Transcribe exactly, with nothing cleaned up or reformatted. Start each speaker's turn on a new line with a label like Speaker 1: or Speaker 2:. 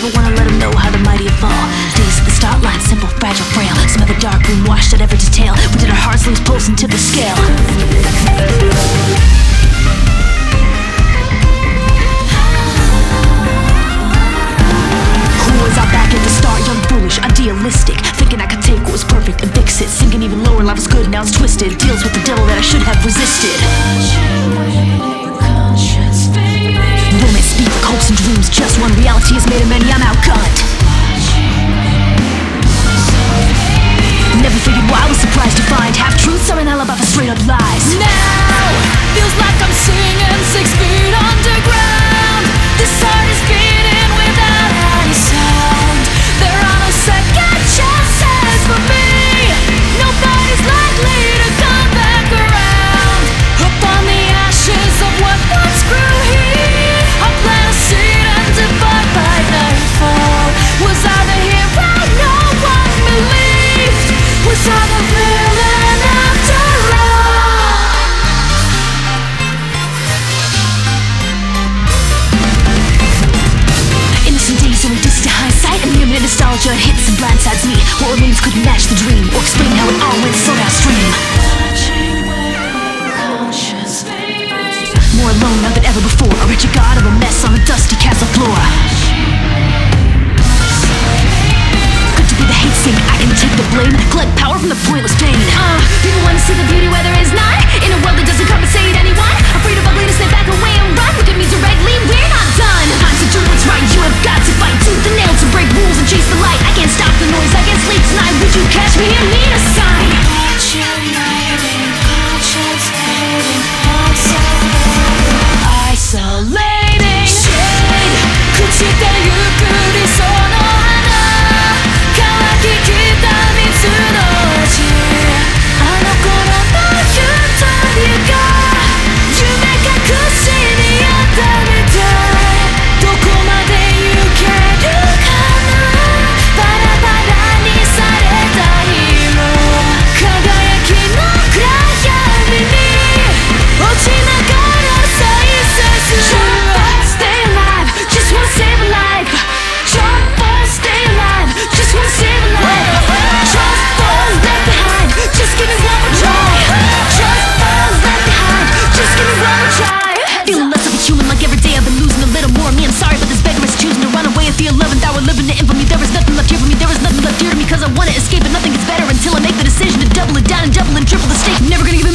Speaker 1: never wanna let them know how the mighty fall. Days at the start line, simple, fragile, frail. Some of the dark room washed at every detail. We did our hearts lose pulse and tip the scale. Who was I back at the start? Young, foolish, idealistic, thinking I could take what was perfect and fix it. Sinking even lower, life was good, now it's twisted. Deals with the devil that I should have resisted. Romance speak like hopes and dreams. Just one reality is made of many, I'm outgunned. Never figured why I was surprised to find half-truths are an alibi for straight-up lies.
Speaker 2: Now, feels like I'm singing six feet underground. This heart is beating without any sound. There are no second chances for me. Nobody's likely to come back around. Up on the ashes of what once grew here, I plant a seed and divide by nightfall. Was I the hero no one believed? Was I the villain after all?
Speaker 1: Innocent days only distant hindsight, and the imminent nostalgia hits and blindsides me. What remains couldn't match the dream or explain how it all went so downstream. More alone now than ever before, a wretched god of a mess on a dusty castle floor. Good to be the hate sink, I can take the blame, collect power from the pointless pain.
Speaker 2: Uh, people want to see the beauty where there is none. In a world that doesn't compensate anyone, afraid of ugliness, they back away and run. Look at me directly, we're not done. Time to do what's right, you have got to fight tooth and nail to break rules and chase the light. I can't stop the noise, I can't sleep tonight. Would you catch me and need a sign?
Speaker 1: Isolating
Speaker 2: Shade 朽ちてゆく理想の花、乾ききった水の味、あの頃のゆとりが夢隠しにあったみたい。どこまで行けるかな、バラバラにされた日も輝きの暗闇に落ちながら再生する。
Speaker 1: Stay alive, just wanna save a life. Jump or stay alive, just wanna save a life. Just falls left behind, just give me one more try. Just falls left behind, just give me one more try. Feeling less of a human, like every day I've been losing a little more of me. I'm sorry, but this beggar is choosing to run away at the eleventh hour, living to infamy. There is nothing left here for me, there is nothing left here to me, cause I wanna escape, but nothing gets better until I make the decision to double it down and double and triple the stake. Never gonna give